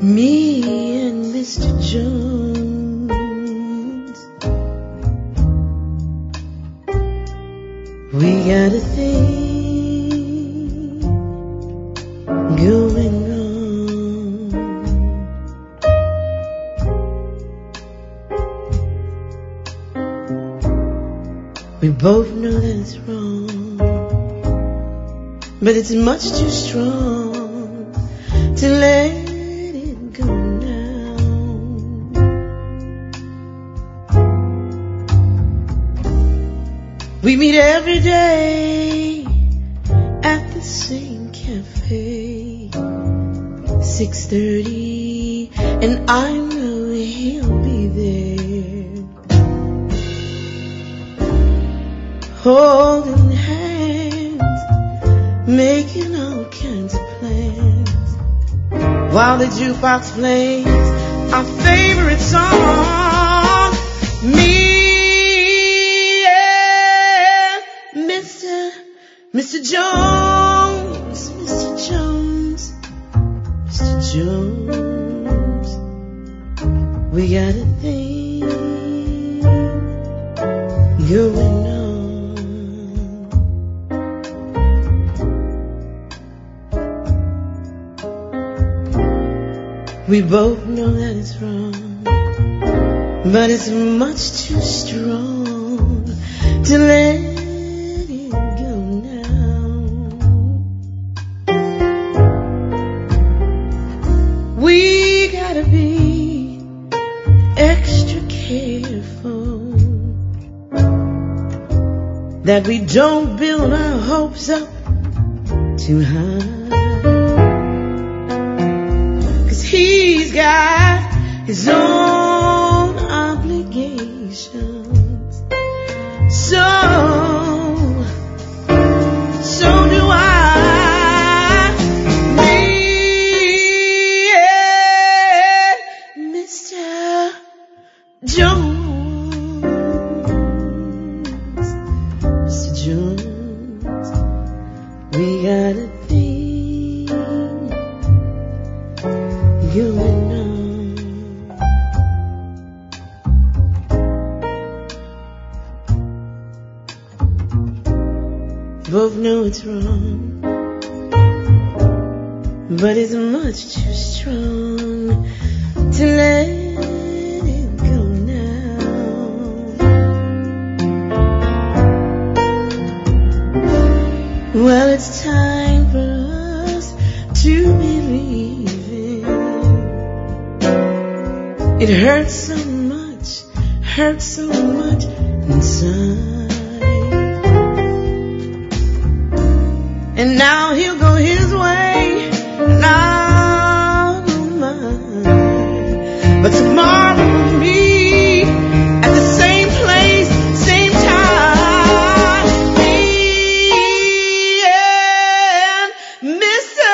Me and Mr. Jones, we got a thing going on. We both know that it's wrong, but it's much too strong to let it go now. We meet every day at the same cafe, 6:30, and I know he'll be there, holding hands, making all kinds of plans, while the jukebox plays our favorite song. Me and Mr. Jones, Mr. Jones, Mr. Jones, we got a thing going on. We both know that it's wrong, but it's much too strong to let it go now. We gotta be extra careful that we don't build our hopes up too high. He's got his own obligations, so do I. Me and Mr. Jones, Mr. Jones, we got a thing going on. Both know it's wrong, but it's much too strong to let it go now. Well, it's time for us to believe it hurts so much inside. And now he'll go his way, and I'll go mine. But tomorrow we'll meet at the same place, same time. Me and Mr.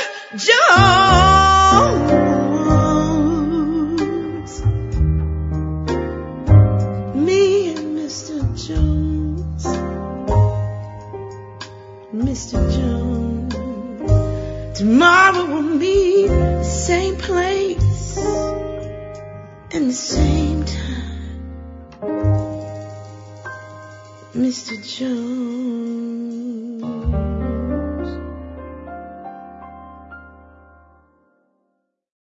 Jones. Me and Mr. Jones. Mr. Jones. Tomorrow we'll meet the same place and the same time. Mr. Jones.